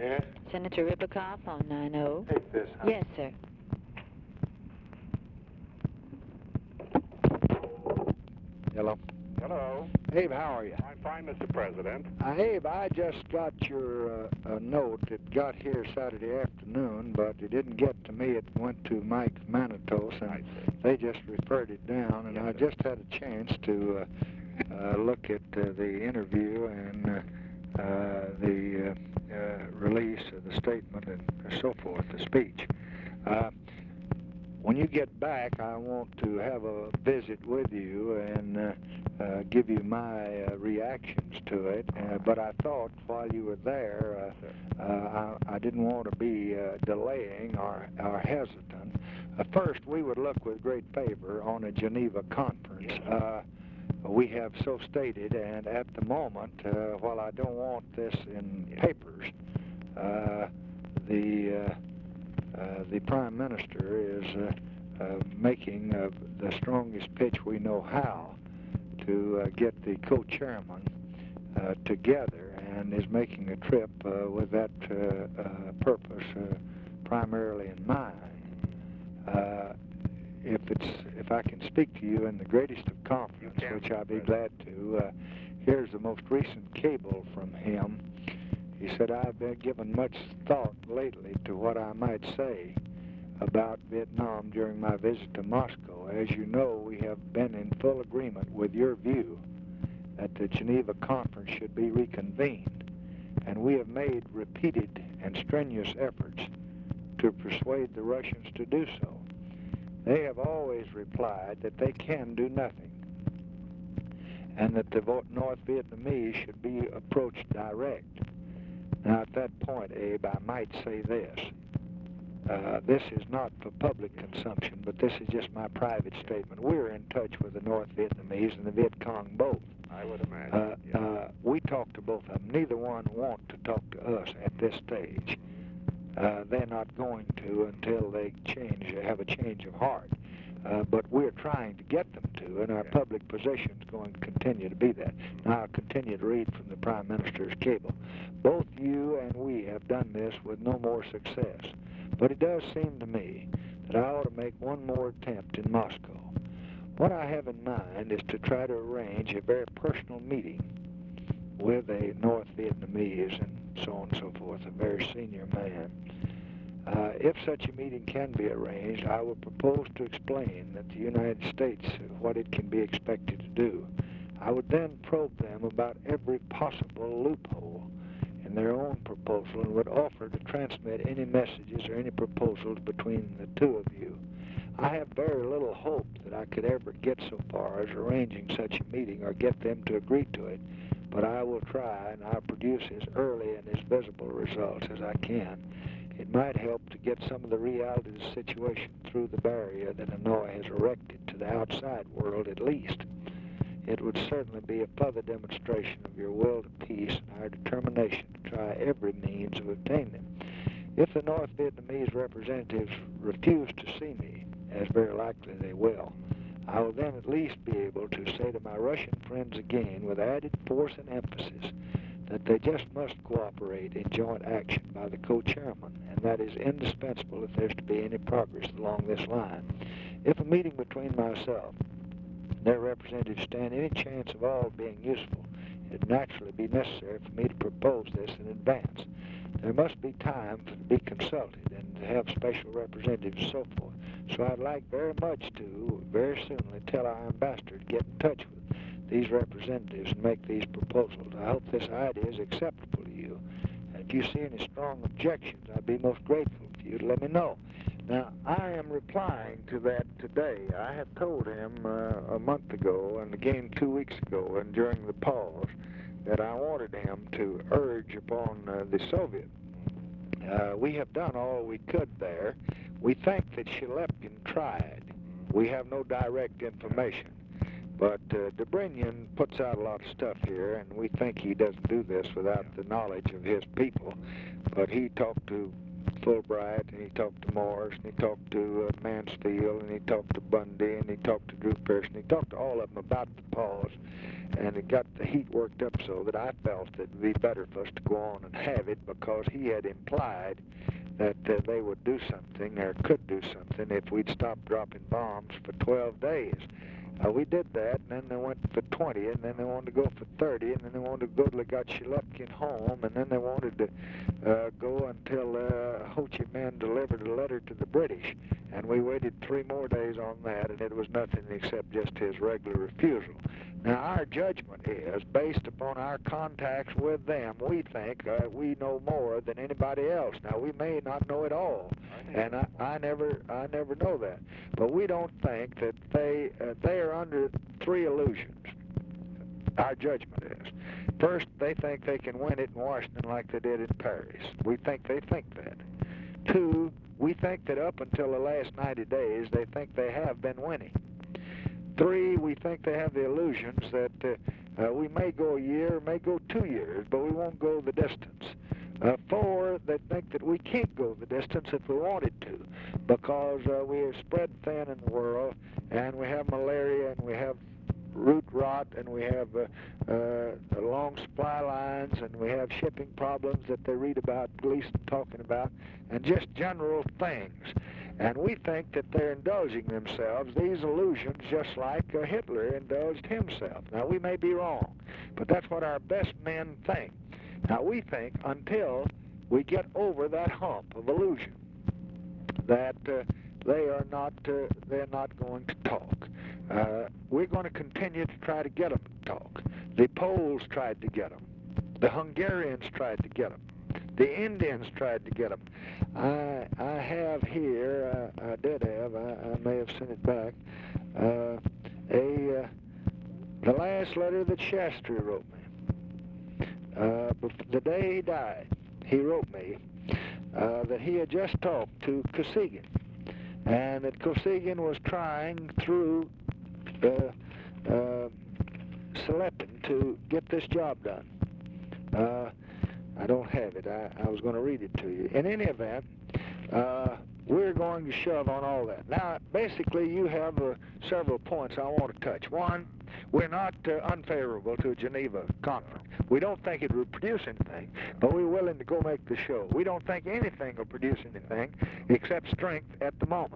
Yes? Senator Ribicoff on 90. Take this. Huh? Yes, sir. Hello. Hello. Abe, how are you? I'm fine, Mr. President. Abe, I just got your note. It got here Saturday afternoon, but it didn't get to me. It went to Mike Manitos, and they just referred it down, and I just had a chance to look at the interview and the release of the statement and so forth, the speech. When you get back, I want to have a visit with you and give you my reactions to it. But I thought while you were there, I didn't want to be delaying or hesitant. First, we would look with great favor on a Geneva conference. We have so stated, and at the moment, while I don't want this in papers, the Prime Minister is making the strongest pitch we know how to get the co-chairman together, and is making a trip with that purpose primarily in mind. If I can speak to you in the greatest of confidence, which I'd be glad to, here's the most recent cable from him. He said, I've been given much thought lately to what I might say about Vietnam during my visit to Moscow. As you know, we have been in full agreement with your view that the Geneva Conference should be reconvened, and we have made repeated and strenuous efforts to persuade the Russians to do so. They have always replied that they can do nothing, and that the North Vietnamese should be approached direct. Now, at that point, Abe, I might say this. This is not for public consumption, but this is just my private statement. We're in touch with the North Vietnamese and the Viet Cong both. I would imagine. We talked to both of them. Neither one want to talk to us at this stage. They're not going to until they have a change of heart. But we're trying to get them to, and our public position is going to continue to be that. Now, I'll continue to read from the Prime Minister's cable. Both you and we have done this with no more success, but it does seem to me that I ought to make one more attempt in Moscow. What I have in mind is to try to arrange a very personal meeting with a North Vietnamese and so on and so forth, a very senior man. If such a meeting can be arranged, I will propose to explain that the United States, what it can be expected to do. I would then probe them about every possible loophole in their own proposal and would offer to transmit any messages or any proposals between the two of you. I have very little hope that I could ever get so far as arranging such a meeting or get them to agree to it, but I will try, and I'll produce as early and as visible results as I can. It might help to get some of the reality of the situation through the barrier that Hanoi has erected to the outside world at least. It would certainly be a further demonstration of your will to peace and our determination to try every means of obtaining them. If the North Vietnamese representatives refuse to see me, as very likely they will, I will then at least be able to say to my Russian friends again with added force and emphasis that they just must cooperate in joint action by the co-chairman, and that is indispensable if there's to be any progress along this line. If a meeting between myself and their representatives stand any chance of all being useful, it would naturally be necessary for me to propose this in advance. There must be time to be consulted and to have special representatives and so forth. So I'd like very much to, very soonly, tell our ambassador to get in touch with these representatives and make these proposals. I hope this idea is acceptable to you. And if you see any strong objections, I'd be most grateful for you to let me know. Now, I am replying to that today. I had told him a month ago and again 2 weeks ago and during the pause that I wanted him to urge upon the Soviet. We have done all we could there. We think that Shelepkin tried. We have no direct information. But Dobrynin puts out a lot of stuff here, and we think he doesn't do this without the knowledge of his people. But he talked to Fulbright, and he talked to Morris, and he talked to Mansfield, and he talked to Bundy, and he talked to Drew Pearson. He talked to all of them about the pause, and it got the heat worked up so that I felt that it would be better for us to go on and have it, because he had implied that they would do something, or could do something, if we'd stop dropping bombs for 12 days. We did that, and then they went for 20, and then they wanted to go for 30, and then they wanted to go till they got Shelepkin home, and then they wanted to go until Ho Chi Minh delivered a letter to the British. And we waited 3 more days on that, and it was nothing except just his regular refusal. Now, our judgment is, based upon our contacts with them, we think we know more than anybody else. Now, we may not know it all, and I never know that. But we don't think that they are under 3 illusions. Our judgment is. First, they think they can win it in Washington like they did in Paris. We think they think that. 2, we think that up until the last 90 days, they think they have been winning. 3, we think they have the illusions that we may go a year, may go 2 years, but we won't go the distance. 4, they think that we can't go the distance if we wanted to, because we are spread thin in the world, and we have malaria, and we have root rot, and we have long supply lines, and we have shipping problems that they read about, Gleason talking about, and just general things. And we think that they're indulging themselves, these illusions, just like Hitler indulged himself. Now, we may be wrong, but that's what our best men think. Now, we think until we get over that hump of illusion, that they're not going to talk. We're going to continue to try to get them to talk. The Poles tried to get them. The Hungarians tried to get them. The Indians tried to get them. I have here, I did have, I may have sent it back, the last letter that Shastri wrote me. The day he died, he wrote me that he had just talked to Kosygin, and that Kosygin was trying through Shelepkin to get this job done. I don't have it. I was going to read it to you. In any event, we're going to shove on all that. Now, basically, you have several points I want to touch. One, we're not unfavorable to a Geneva conference. We don't think it will produce anything, but we're willing to go make the show. We don't think anything will produce anything except strength at the moment.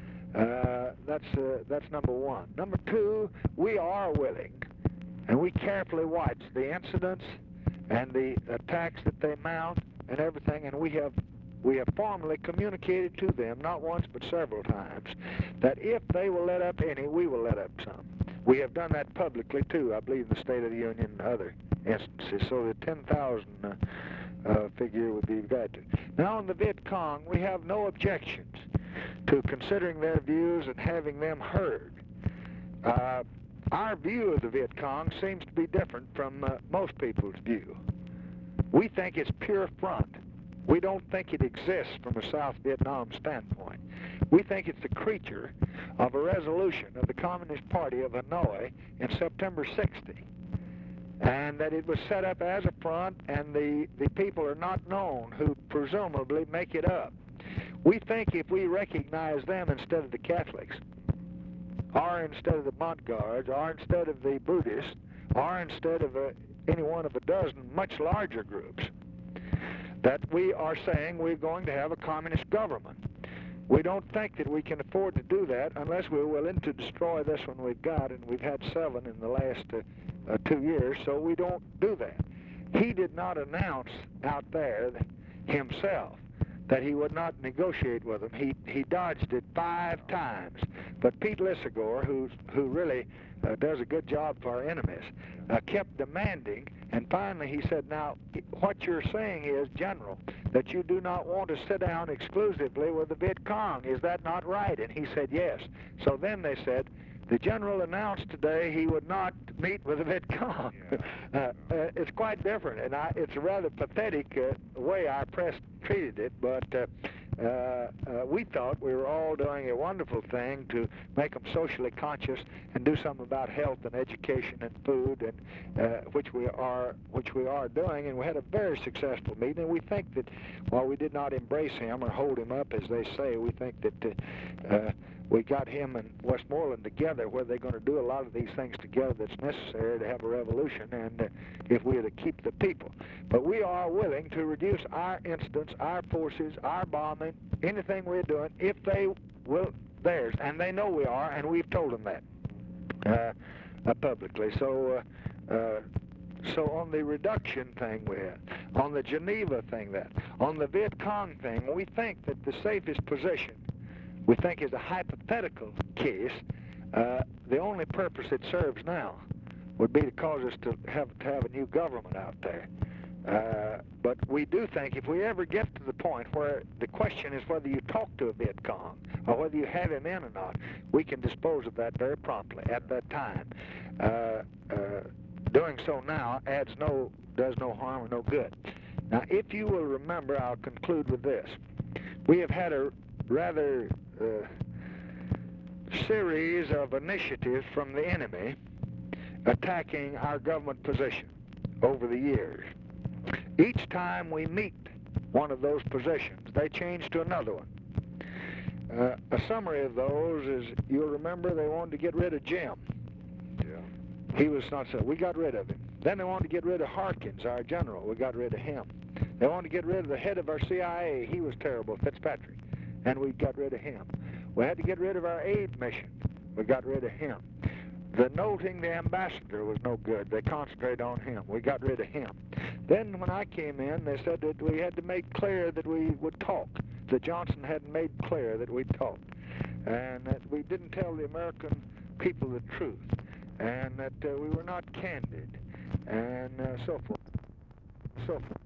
That's number one. Number 2, we are willing, and we carefully watch the incidents and the attacks that they mount and everything, and we have formally communicated to them, not once but several times, that if they will let up any, we will let up some. We have done that publicly too, I believe, in the State of the Union and other instances, so the 10,000 figure would be granted. Now, on the Viet Cong, we have no objections to considering their views and having them heard. Our view of the Viet Cong seems to be different from most people's view. We think it's pure front. We don't think it exists from a South Vietnam standpoint. We think it's the creature of a resolution of the Communist Party of Hanoi in September 60, and that it was set up as a front, and the people are not known who presumably make it up. We think if we recognize them instead of the Catholics, or instead of the Montguards, or instead of the Buddhists, or instead of any one of a dozen much larger groups, that we are saying we're going to have a communist government. We don't think that we can afford to do that unless we're willing to destroy this one we've got, and we've had 7 in the last 2 years, so we don't do that. He did not announce out there himself that he would not negotiate with them. He dodged it 5 times. But Pete Lissagore, who really does a good job for our enemies, kept demanding, and finally he said, now, what you're saying is, General, that you do not want to sit down exclusively with the Viet Cong. Is that not right? And he said, yes. So then they said, the General announced today he would not meet with the Viet Cong. It's quite different, and it's a rather pathetic way our press treated it, but we thought we were all doing a wonderful thing to make them socially conscious and do something about health and education and food, and which we are doing. And we had a very successful meeting. And we think that while we did not embrace him or hold him up, as they say, we think that we got him and Westmoreland together, where they're going to do a lot of these things together that's necessary to have a revolution, and if we are to keep the people. But we are willing to reduce our incidents, our forces, our bombing, anything we're doing, if they will theirs. And they know we are, and we've told them that publicly. So on the reduction thing we had, on the Geneva thing, on the Viet Cong thing, we think that the safest position, we think, is a hypothetical case. The only purpose it serves now would be to cause us to have a new government out there. But we do think if we ever get to the point where the question is whether you talk to a Viet Cong or whether you have him in or not, we can dispose of that very promptly at that time. Doing so now does no harm or no good. Now, if you will remember, I'll conclude with this. We have had a rather series of initiatives from the enemy attacking our government position over the years. Each time we meet one of those positions, they change to another one. A summary of those is, you'll remember, they wanted to get rid of Jim. Yeah. He was not so. We got rid of him. Then they wanted to get rid of Harkins, our general. We got rid of him. They wanted to get rid of the head of our CIA. He was terrible, Fitzpatrick, and we got rid of him. We had to get rid of our aid mission. We got rid of him. The noting the ambassador was no good. They concentrated on him. We got rid of him. Then when I came in, they said that we had to make clear that we would talk. That Johnson hadn't made clear that we'd talk. And that we didn't tell the American people the truth. And that we were not candid. And so forth. So forth.